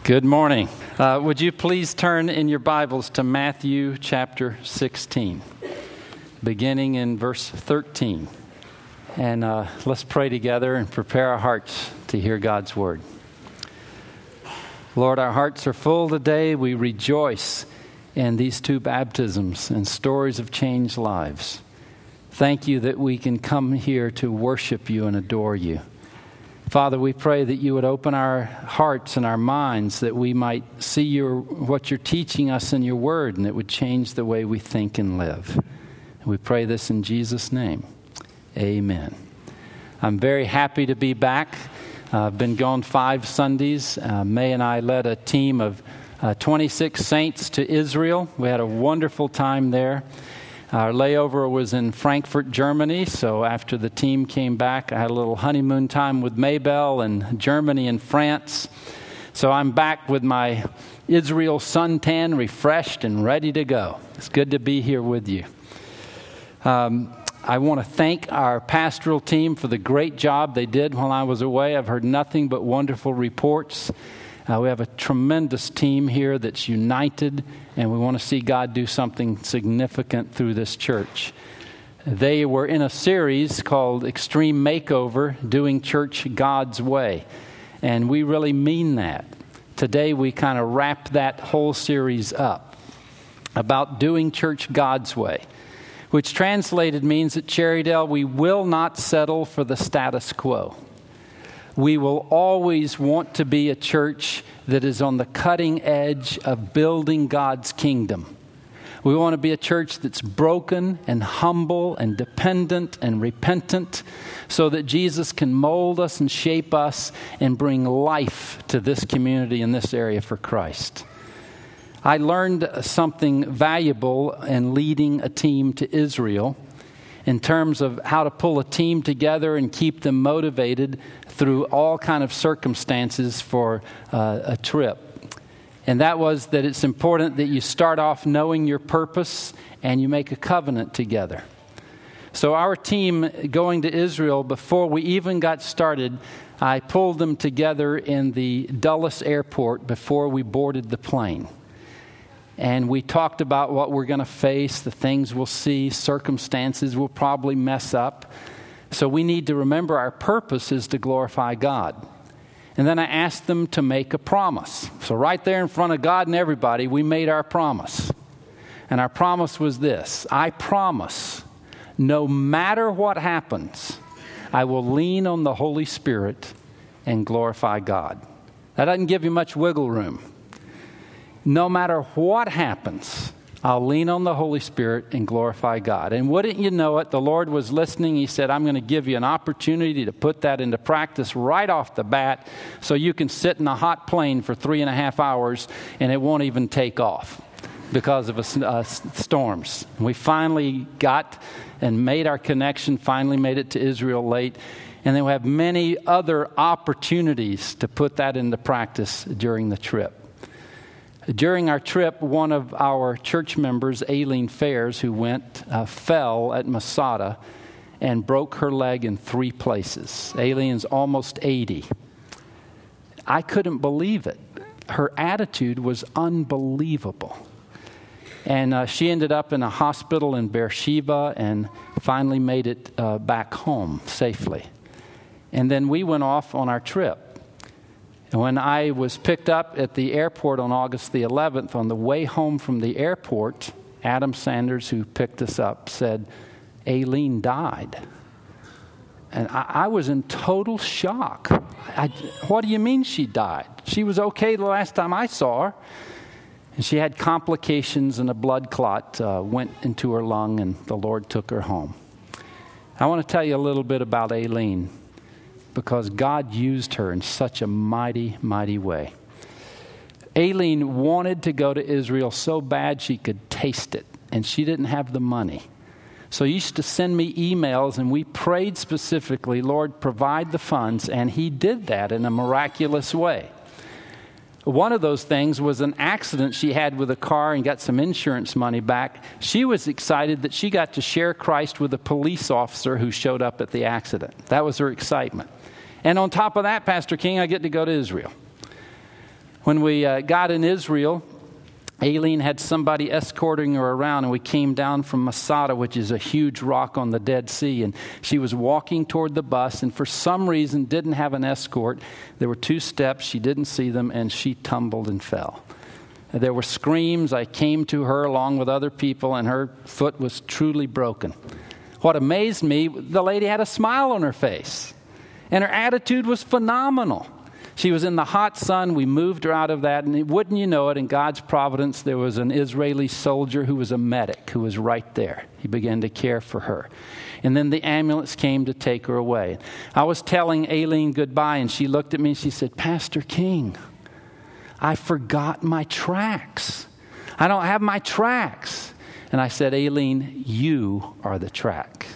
Good morning. Would you please turn in your Bibles to Matthew chapter 16, beginning in verse 13. And let's pray together and prepare our hearts to hear God's word. Lord, our hearts are full today. We rejoice in these two baptisms and stories of changed lives. Thank you that we can come here to worship you and adore you. Father, we pray that you would open our hearts and our minds that we might see what you're teaching us in your word, and it would change the way we think and live. And we pray this in Jesus' name. Amen. I'm very happy to be back. I've been gone 5 Sundays. May and I led a team of 26 saints to Israel. We had a wonderful time there. Our layover was in Frankfurt, Germany, so after the team came back, I had a little honeymoon time with Maybell in Germany and France. So I'm back with my Israel suntan, refreshed and ready to go. It's good to be here with you. I want to thank our pastoral team for the great job they did while I was away. I've heard nothing but wonderful reports. We have a tremendous team here that's united, and we want to see God do something significant through this church. They were in a series called Extreme Makeover, Doing Church God's Way, and we really mean that. Today we kind of wrap that whole series up about doing church God's way, which translated means at Cherrydale we will not settle for the status quo. We will always want to be a church that is on the cutting edge of building God's kingdom. We want to be a church that's broken and humble and dependent and repentant so that Jesus can mold us and shape us and bring life to this community in this area for Christ. I learned something valuable in leading a team to Israel in terms of how to pull a team together and keep them motivated through all kind of circumstances for a trip. And that was that it's important that you start off knowing your purpose and you make a covenant together. So our team going to Israel, before we even got started, I pulled them together in the Dulles airport before we boarded the plane. And we talked about what we're going to face, the things we'll see, circumstances we'll probably mess up. So we need to remember our purpose is to glorify God. And then I asked them to make a promise. So right there in front of God and everybody, we made our promise. And our promise was this: I promise, no matter what happens, I will lean on the Holy Spirit and glorify God. That doesn't give you much wiggle room. No matter what happens, I'll lean on the Holy Spirit and glorify God. And wouldn't you know it, the Lord was listening. He said, I'm going to give you an opportunity to put that into practice right off the bat so you can sit in a hot plane for 3.5 hours and it won't even take off because of storms. We finally got and made our connection, finally made it to Israel late. And then we have many other opportunities to put that into practice during the trip. During our trip, one of our church members, Aileen Fairs, who went, fell at Masada and broke her leg in 3 places. Aileen's almost 80. I couldn't believe it. Her attitude was unbelievable. And she ended up in a hospital in Beersheba and finally made it back home safely. And then we went off on our trip. And when I was picked up at the airport on August the 11th, on the way home from the airport, Adam Sanders, who picked us up, said, Aileen died. And I was in total shock. What do you mean she died? She was okay the last time I saw her. And she had complications and a blood clot went into her lung and the Lord took her home. I want to tell you a little bit about Aileen, because God used her in such a mighty, mighty way. Aileen wanted to go to Israel so bad she could taste it, and she didn't have the money. So he used to send me emails, and we prayed specifically, Lord, provide the funds, and he did that in a miraculous way. One of those things was an accident she had with a car and got some insurance money back. She was excited that she got to share Christ with a police officer who showed up at the accident. That was her excitement. And on top of that, Pastor King, I get to go to Israel. When we got in Israel, Aileen had somebody escorting her around, and we came down from Masada, which is a huge rock on the Dead Sea, and she was walking toward the bus, and for some reason didn't have an escort. There were 2 steps. She didn't see them, and she tumbled and fell. There were screams. I came to her along with other people, and her foot was truly broken. What amazed me, the lady had a smile on her face, and her attitude was phenomenal. She was in the hot sun. We moved her out of that, and wouldn't you know it, in God's providence, there was an Israeli soldier who was a medic who was right there. He began to care for her. And then the ambulance came to take her away. I was telling Aileen goodbye, and she looked at me and she said, "Pastor King, I forgot my tracks. I don't have my tracks." And I said, "Aileen, you are the track."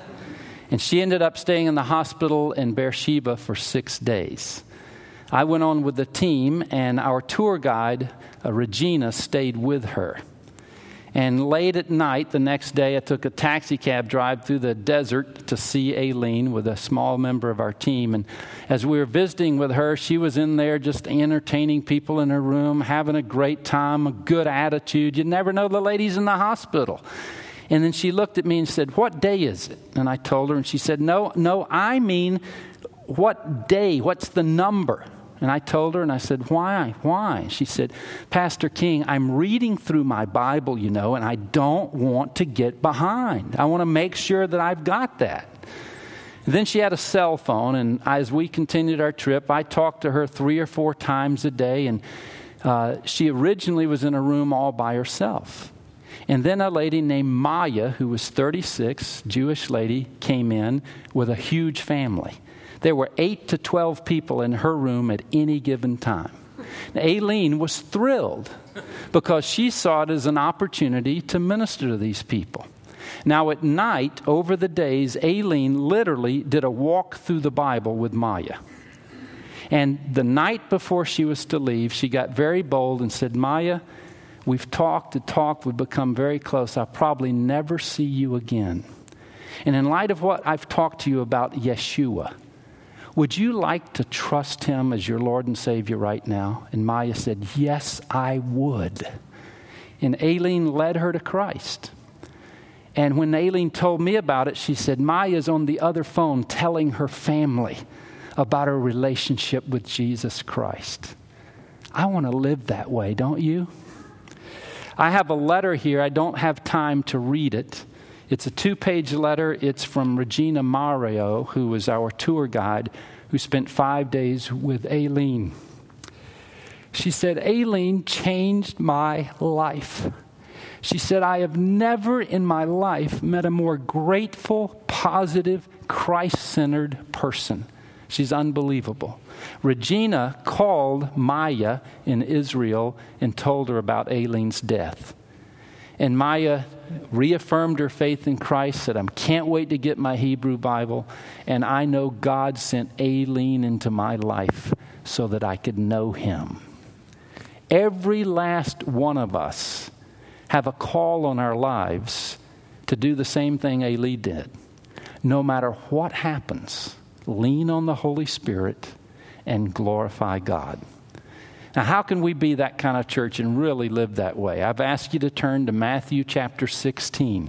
And she ended up staying in the hospital in Beersheba for 6 days. I went on with the team, and our tour guide, Regina, stayed with her. And late at night, the next day, I took a taxi cab drive through the desert to see Aileen with a small member of our team. And as we were visiting with her, she was in there just entertaining people in her room, having a great time, a good attitude. You never know the lady's in the hospital. And then she looked at me and said, "What day is it?" And I told her, and she said, No, I mean, what day? What's the number? And I told her, and I said, Why? She said, "Pastor King, I'm reading through my Bible, and I don't want to get behind. I want to make sure that I've got that." And then she had a cell phone, and as we continued our trip, I talked to her 3 or 4 times a day, and she originally was in a room all by herself. And then a lady named Maya, who was 36, Jewish lady, came in with a huge family. There were 8 to 12 people in her room at any given time. Now, Aileen was thrilled because she saw it as an opportunity to minister to these people. Now, at night, over the days, Aileen literally did a walk through the Bible with Maya. And the night before she was to leave, she got very bold and said, "Maya, we've talked, we've become very close. I'll probably never see you again. And in light of what I've talked to you about Yeshua, would you like to trust him as your Lord and Savior right now?" And Maya said, "Yes, I would." And Aileen led her to Christ. And when Aileen told me about it, she said, "Maya's on the other phone telling her family about her relationship with Jesus Christ." I want to live that way, don't you? I have a letter here. I don't have time to read it. It's a 2-page letter. It's from Regina Mario, who was our tour guide, who spent 5 days with Aileen. She said, "Aileen changed my life." She said, "I have never in my life met a more grateful, positive, Christ-centered person." She's unbelievable. Regina called Maya in Israel and told her about Aileen's death. And Maya reaffirmed her faith in Christ, said, "I can't wait to get my Hebrew Bible, and I know God sent Aileen into my life so that I could know him." Every last one of us have a call on our lives to do the same thing Aileen did. No matter what happens, lean on the Holy Spirit and glorify God. Now, how can we be that kind of church and really live that way? I've asked you to turn to Matthew chapter 16.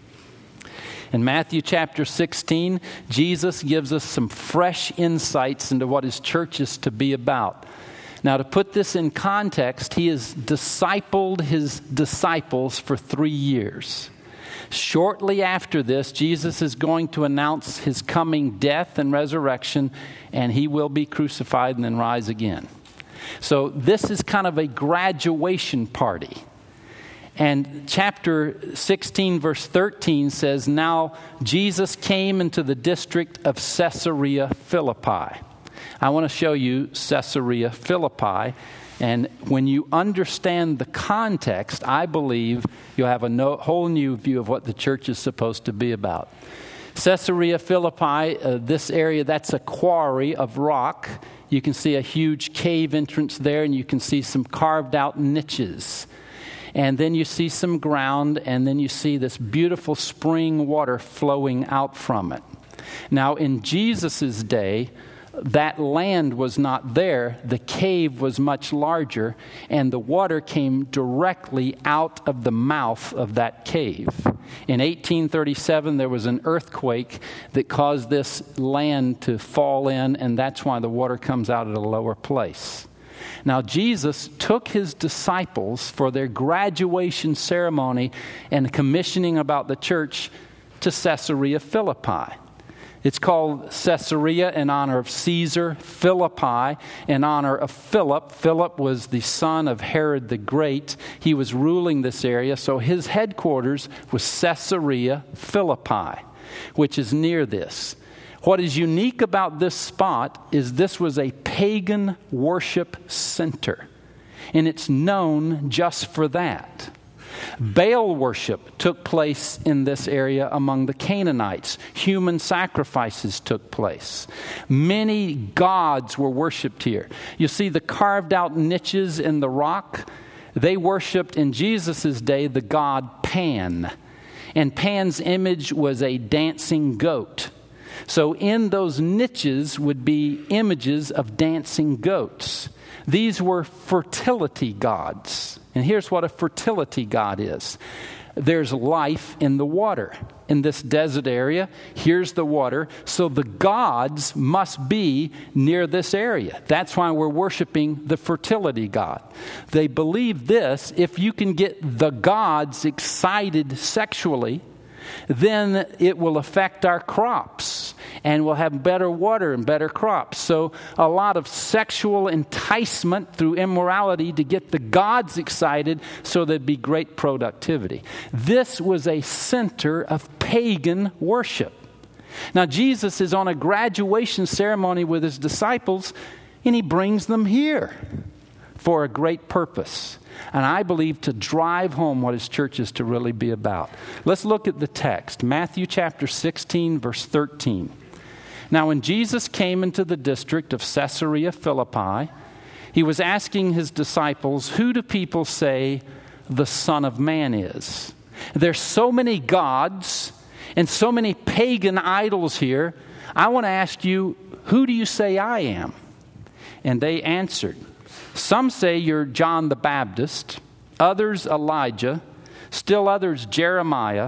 In Matthew chapter 16, Jesus gives us some fresh insights into what his church is to be about. Now, to put this in context, he has discipled his disciples for 3 years. Shortly after this, Jesus is going to announce his coming death and resurrection, and he will be crucified and then rise again. So this is kind of a graduation party. And chapter 16, verse 13 says, "Now Jesus came into the district of Caesarea Philippi." I want to show you Caesarea Philippi. And when you understand the context, I believe you'll have a whole new view of what the church is supposed to be about. Caesarea Philippi, this area, that's a quarry of rock. You can see a huge cave entrance there, and you can see some carved out niches. And then you see some ground, and then you see this beautiful spring water flowing out from it. Now, in Jesus' day, that land was not there. The cave was much larger, and the water came directly out of the mouth of that cave. In 1837, there was an earthquake that caused this land to fall in, and that's why the water comes out at a lower place. Now, Jesus took his disciples for their graduation ceremony and commissioning about the church to Caesarea Philippi. It's called Caesarea in honor of Caesar, Philippi in honor of Philip. Philip was the son of Herod the Great. He was ruling this area, so his headquarters was Caesarea Philippi, which is near this. What is unique about this spot is this was a pagan worship center, and it's known just for that. Baal worship took place in this area among the Canaanites. Human sacrifices took place. Many gods were worshipped here. You see the carved out niches in the rock? They worshipped in Jesus' day the god Pan. And Pan's image was a dancing goat. So in those niches would be images of dancing goats. These were fertility gods. And here's what a fertility god is. There's life in the water. In this desert area, here's the water. So the gods must be near this area. That's why we're worshiping the fertility god. They believe this: if you can get the gods excited sexually, then it will affect our crops, and we'll have better water and better crops. So a lot of sexual enticement through immorality to get the gods excited so there'd be great productivity. This was a center of pagan worship. Now Jesus is on a graduation ceremony with his disciples, and he brings them here for a great purpose. And I believe to drive home what his church is to really be about. Let's look at the text. Matthew chapter 16, verse 13. Now when Jesus came into the district of Caesarea Philippi, he was asking his disciples, who do people say the Son of Man is? There's so many gods and so many pagan idols here. I want to ask you, who do you say I am? And they answered, some say you're John the Baptist, others Elijah, still others Jeremiah,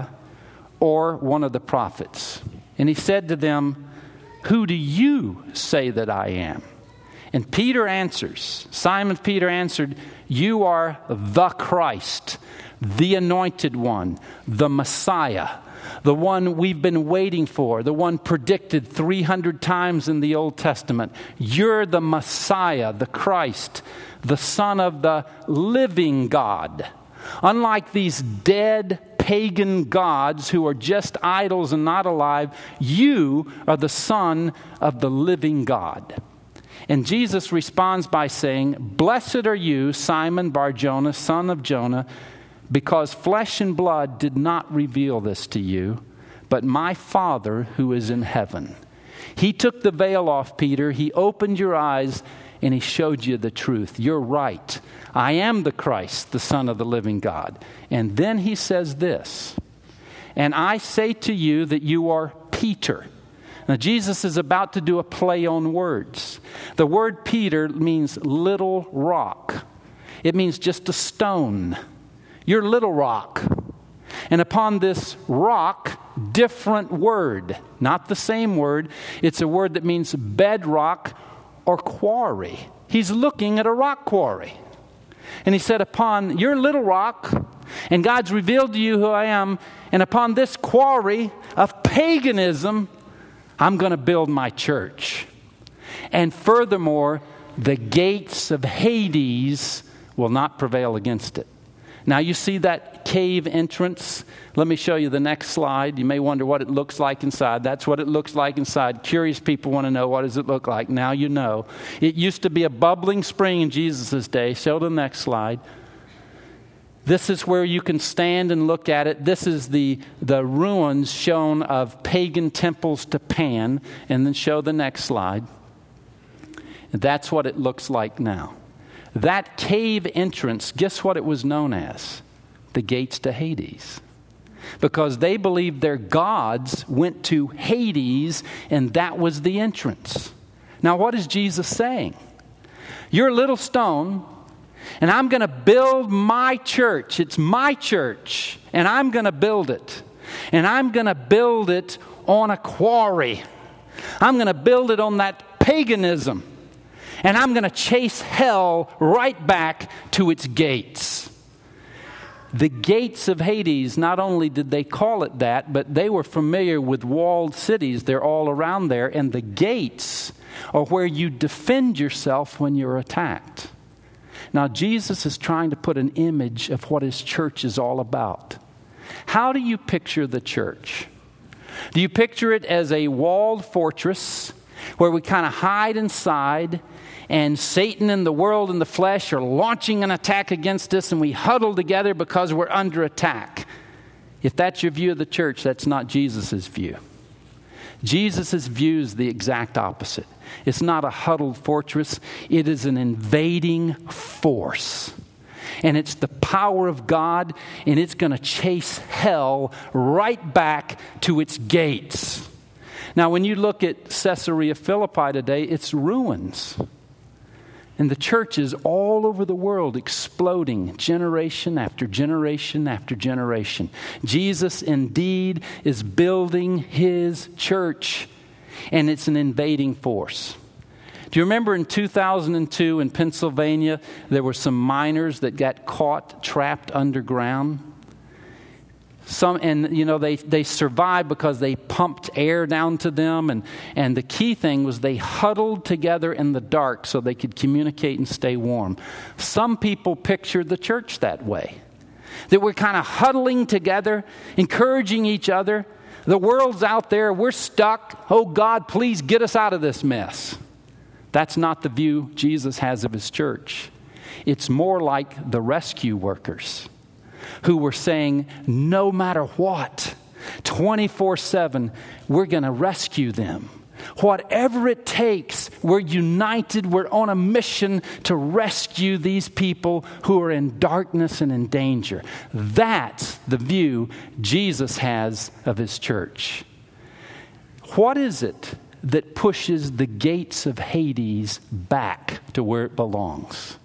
or one of the prophets. And he said to them, who do you say that I am? And Peter answers, Simon Peter answered, you are the Christ, the anointed one, the Messiah, the one we've been waiting for, the one predicted 300 times in the Old Testament. You're the Messiah, the Christ, the Son of the living God. Unlike these dead pagan gods who are just idols and not alive, you are the Son of the living God. And Jesus responds by saying, blessed are you, Simon Bar-Jonah, son of Jonah, because flesh and blood did not reveal this to you, but my Father who is in heaven. He took the veil off, Peter. He opened your eyes and he showed you the truth. You're right. I am the Christ, the Son of the living God. And then he says this, and I say to you that you are Peter. Now Jesus is about to do a play on words. The word Peter means little rock. It means just a stone. You're little rock. And upon this rock, different word, not the same word. It's a word that means bedrock or quarry. He's looking at a rock quarry. And he said, upon your little rock, and God's revealed to you who I am, and upon this quarry of paganism, I'm going to build my church. And furthermore, the gates of Hades will not prevail against it. Now you see that cave entrance? Let me show you the next slide. You may wonder what it looks like inside. That's what it looks like inside. Curious people want to know, what does it look like? Now you know. It used to be a bubbling spring in Jesus' day. Show the next slide. This is where you can stand and look at it. This is the ruins shown of pagan temples to Pan. And then show the next slide. And that's what it looks like now. That cave entrance, guess what it was known as? The gates to Hades. Because they believed their gods went to Hades, and that was the entrance. Now, what is Jesus saying? You're a little stone, and I'm going to build my church. It's my church, and I'm going to build it. And I'm going to build it on a quarry. I'm going to build it on that paganism. And I'm going to chase hell right back to its gates. The gates of Hades, not only did they call it that, but they were familiar with walled cities. They're all around there. And the gates are where you defend yourself when you're attacked. Now, Jesus is trying to put an image of what his church is all about. How do you picture the church? Do you picture it as a walled fortress where we kind of hide inside, and Satan and the world and the flesh are launching an attack against us, and we huddle together because we're under attack? If that's your view of the church, that's not Jesus' view. Jesus' view is the exact opposite. It's not a huddled fortress. It is an invading force. And it's the power of God, and it's going to chase hell right back to its gates. Now, when you look at Caesarea Philippi today, it's ruins. And the church is all over the world exploding generation after generation after generation. Jesus indeed is building his church, and it's an invading force. Do you remember in 2002 in Pennsylvania, there were some miners that got caught trapped underground? They survived because they pumped air down to them. And the key thing was they huddled together in the dark so they could communicate and stay warm. Some people pictured the church that way. That we're kind of huddling together, encouraging each other. The world's out there. We're stuck. Oh, God, please get us out of this mess. That's not the view Jesus has of his church. It's more like the rescue workers who were saying, no matter what, 24/7, we're going to rescue them. Whatever it takes, we're united. We're on a mission to rescue these people who are in darkness and in danger. That's the view Jesus has of his church. What is it that pushes the gates of Hades back to where it belongs?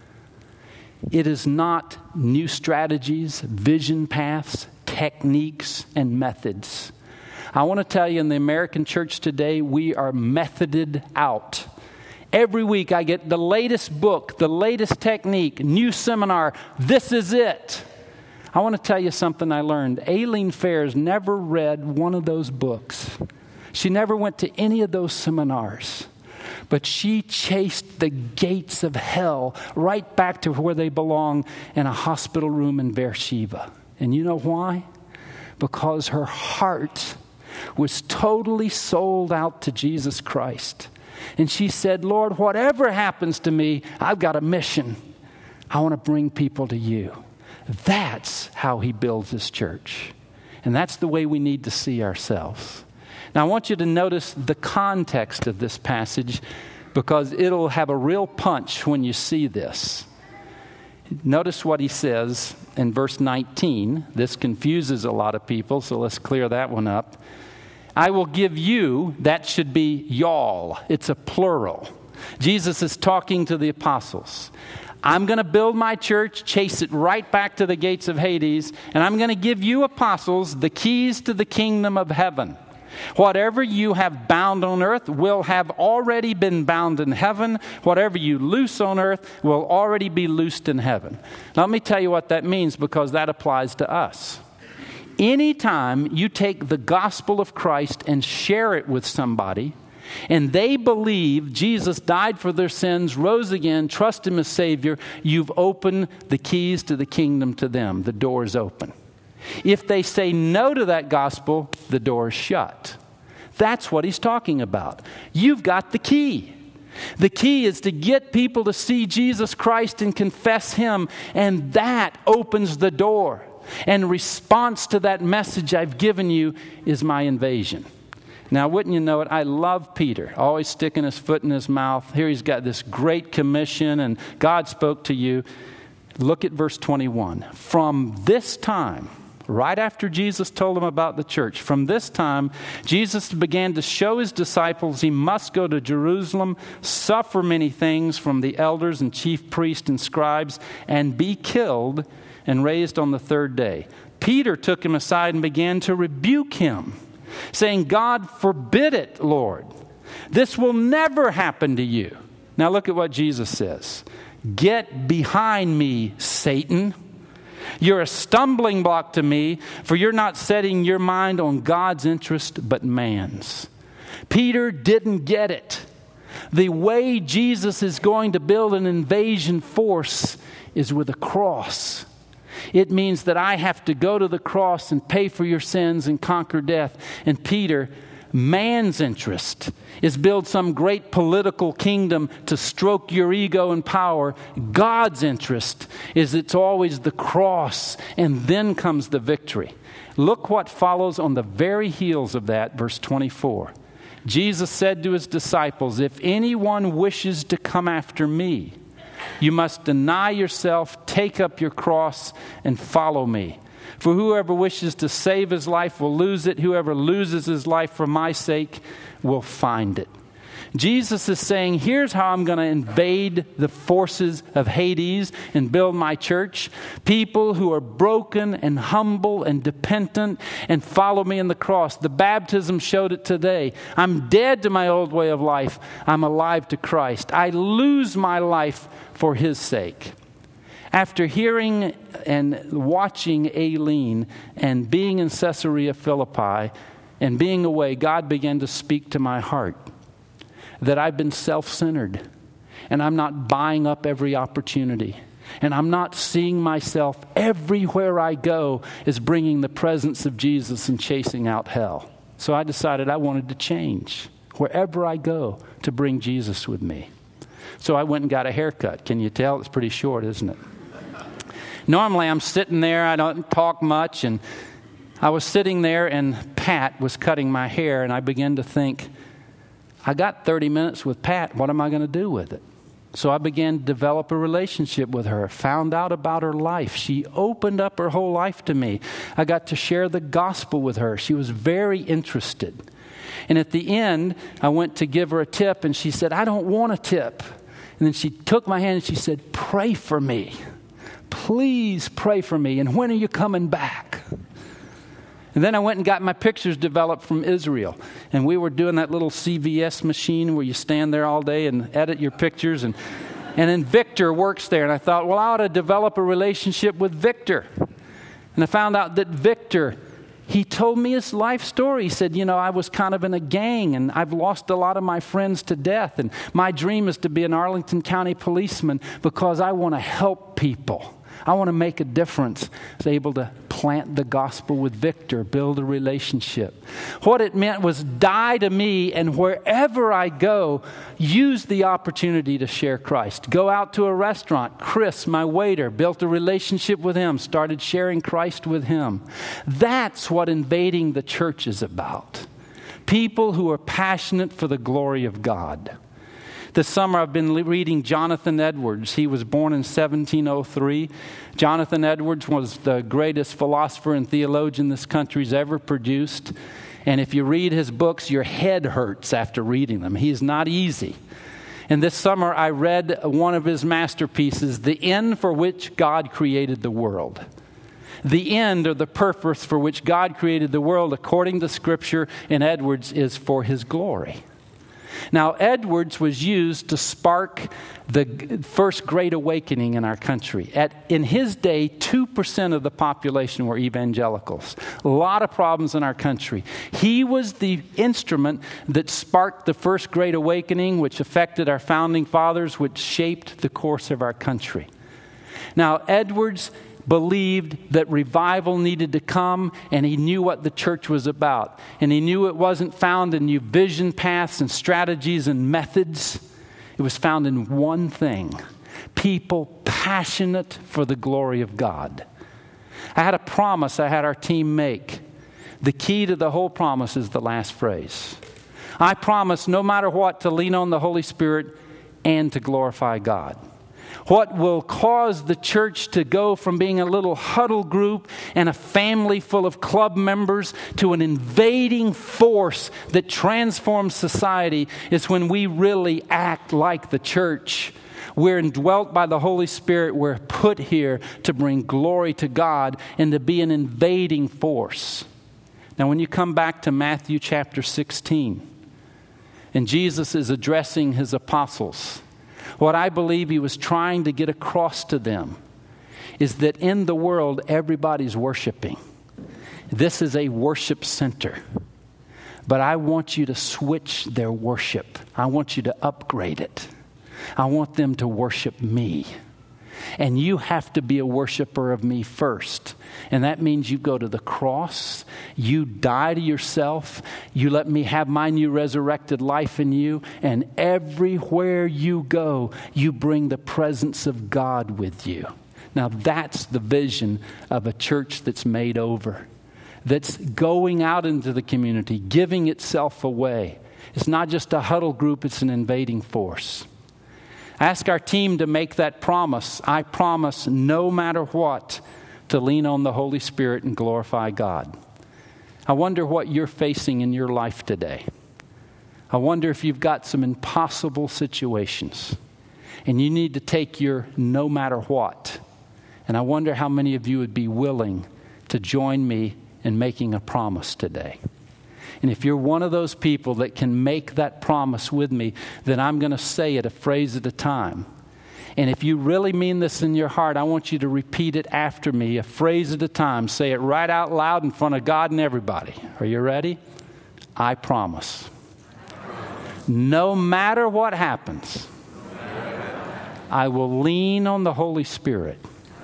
It is not new strategies, vision paths, techniques, and methods. I want to tell you, in the American church today, we are methoded out. Every week I get the latest book, the latest technique, new seminar. This is it. I want to tell you something I learned. Aileen Ferris never read one of those books. She never went to any of those seminars. But she chased the gates of hell right back to where they belong, in a hospital room in Beersheba. And you know why? Because her heart was totally sold out to Jesus Christ. And she said, Lord, whatever happens to me, I've got a mission. I want to bring people to you. That's how he builds his church. And that's the way we need to see ourselves. Now, I want you to notice the context of this passage, because it'll have a real punch when you see this. Notice what he says in verse 19. This confuses a lot of people, so let's clear that one up. I will give you, that should be y'all. It's a plural. Jesus is talking to the apostles. I'm going to build my church, chase it right back to the gates of Hades, and I'm going to give you apostles the keys to the kingdom of heaven. Whatever you have bound on earth will have already been bound in heaven. Whatever you loose on earth will already be loosed in heaven. Now, let me tell you what that means, because that applies to us. Anytime you take the gospel of Christ and share it with somebody, and they believe Jesus died for their sins, rose again, trust him as Savior, you've opened the keys to the kingdom to them. The door is open. If they say no to that gospel, the door is shut. That's what he's talking about. You've got the key. The key is to get people to see Jesus Christ and confess him, and that opens the door. And response to that message I've given you is my invasion. Now, wouldn't you know it, I love Peter, always sticking his foot in his mouth. Here he's got this great commission, and God spoke to you. Look at verse 21. From this time right after Jesus told them about the church. From this time, Jesus began to show his disciples he must go to Jerusalem, suffer many things from the elders and chief priests and scribes, and be killed and raised on the third day. Peter took him aside and began to rebuke him, saying, God forbid it, Lord. This will never happen to you. Now look at what Jesus says. Get behind me, Satan. You're a stumbling block to me, for you're not setting your mind on God's interest, but man's. Peter didn't get it. The way Jesus is going to build an invasion force is with a cross. It means that I have to go to the cross and pay for your sins and conquer death. And Peter, man's interest is build some great political kingdom to stroke your ego and power. God's interest is it's always the cross, and then comes the victory. Look what follows on the very heels of that, verse 24. Jesus said to his disciples, if anyone wishes to come after me, you must deny yourself, take up your cross, and follow me. For whoever wishes to save his life will lose it. Whoever loses his life for my sake will find it. Jesus is saying, here's how I'm going to invade the forces of Hades and build my church. People who are broken and humble and dependent and follow me in the cross. The baptism showed it today. I'm dead to my old way of life. I'm alive to Christ. I lose my life for his sake. After hearing and watching Aileen and being in Caesarea Philippi and being away, God began to speak to my heart that I've been self-centered and I'm not buying up every opportunity. And I'm not seeing myself everywhere I go as bringing the presence of Jesus and chasing out hell. So I decided I wanted to change wherever I go to bring Jesus with me. So I went and got a haircut. Can you tell? It's pretty short, isn't it? Normally I'm sitting there, I don't talk much, and I was sitting there and Pat was cutting my hair, and I began to think, I got 30 minutes with Pat, what am I going to do with it? So I began to develop a relationship with her, found out about her life. She opened up her whole life to me. I got to share the gospel with her. She was very interested. And at the end, I went to give her a tip, and she said, I don't want a tip. And then she took my hand and she said, pray for me. Please pray for me. And when are you coming back? And then I went and got my pictures developed from Israel. And we were doing that little CVS machine where you stand there all day and edit your pictures. And then Victor works there. And I thought, well, I ought to develop a relationship with Victor. And I found out that Victor, he told me his life story. He said, I was kind of in a gang and I've lost a lot of my friends to death. And my dream is to be an Arlington County policeman because I want to help people. I want to make a difference. I was able to plant the gospel with Victor, build a relationship. What it meant was die to me, and wherever I go, use the opportunity to share Christ. Go out to a restaurant. Chris, my waiter, built a relationship with him, started sharing Christ with him. That's what invading the church is about. People who are passionate for the glory of God. This summer I've been reading Jonathan Edwards. He was born in 1703. Jonathan Edwards was the greatest philosopher and theologian this country's ever produced. And if you read his books, your head hurts after reading them. He's not easy. And this summer I read one of his masterpieces, The End for Which God Created the World. The end, or the purpose for which God created the world, according to Scripture in Edwards, is for his glory. Now, Edwards was used to spark the first Great Awakening in our country. In his day, 2% of the population were evangelicals. A lot of problems in our country. He was the instrument that sparked the first Great Awakening, which affected our founding fathers, which shaped the course of our country. Now, Edwards believed that revival needed to come, and he knew what the church was about. And he knew it wasn't found in new vision paths and strategies and methods. It was found in one thing: people passionate for the glory of God. I had a promise I had our team make. The key to the whole promise is the last phrase. I promise no matter what to lean on the Holy Spirit and to glorify God. What will cause the church to go from being a little huddle group and a family full of club members to an invading force that transforms society is when we really act like the church. We're indwelt by the Holy Spirit. We're put here to bring glory to God and to be an invading force. Now, when you come back to Matthew chapter 16, and Jesus is addressing his apostles, what I believe he was trying to get across to them is that in the world, everybody's worshiping. This is a worship center. But I want you to switch their worship. I want you to upgrade it. I want them to worship me. And you have to be a worshiper of me first. And that means you go to the cross, you die to yourself, you let me have my new resurrected life in you, and everywhere you go, you bring the presence of God with you. Now that's the vision of a church that's made over, that's going out into the community, giving itself away. It's not just a huddle group, it's an invading force. Ask our team to make that promise. I promise, no matter what, to lean on the Holy Spirit and glorify God. I wonder what you're facing in your life today. I wonder if you've got some impossible situations and you need to take your no matter what. And I wonder how many of you would be willing to join me in making a promise today. And if you're one of those people that can make that promise with me, then I'm going to say it a phrase at a time. And if you really mean this in your heart, I want you to repeat it after me, a phrase at a time. Say it right out loud in front of God and everybody. Are you ready? I promise. No matter what happens, I will lean on the Holy Spirit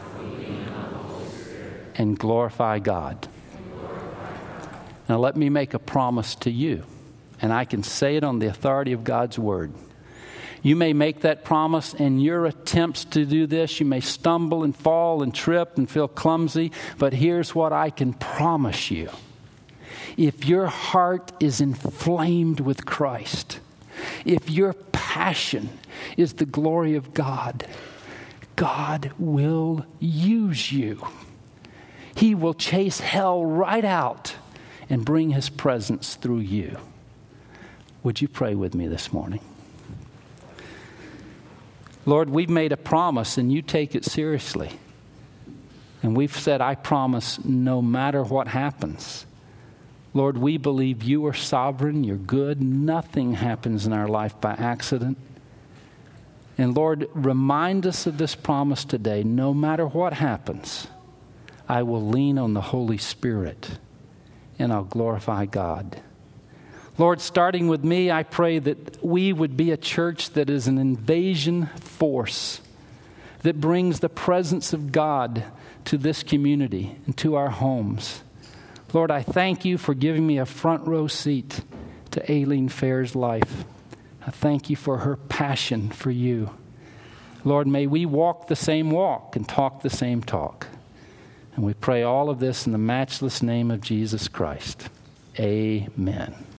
and glorify God. Now let me make a promise to you, and I can say it on the authority of God's Word. You may make that promise, and your attempts to do this, you may stumble and fall and trip and feel clumsy, but here's what I can promise you. If your heart is inflamed with Christ, if your passion is the glory of God, God will use you. He will chase hell right out and bring His presence through you. Would you pray with me this morning? Lord, we've made a promise and you take it seriously. And we've said, I promise no matter what happens. Lord, we believe you are sovereign, you're good. Nothing happens in our life by accident. And Lord, remind us of this promise today. No matter what happens, I will lean on the Holy Spirit and I'll glorify God. Lord, starting with me, I pray that we would be a church that is an invasion force that brings the presence of God to this community and to our homes. Lord, I thank you for giving me a front row seat to Aileen Fair's life. I thank you for her passion for you. Lord, may we walk the same walk and talk the same talk. And we pray all of this in the matchless name of Jesus Christ. Amen.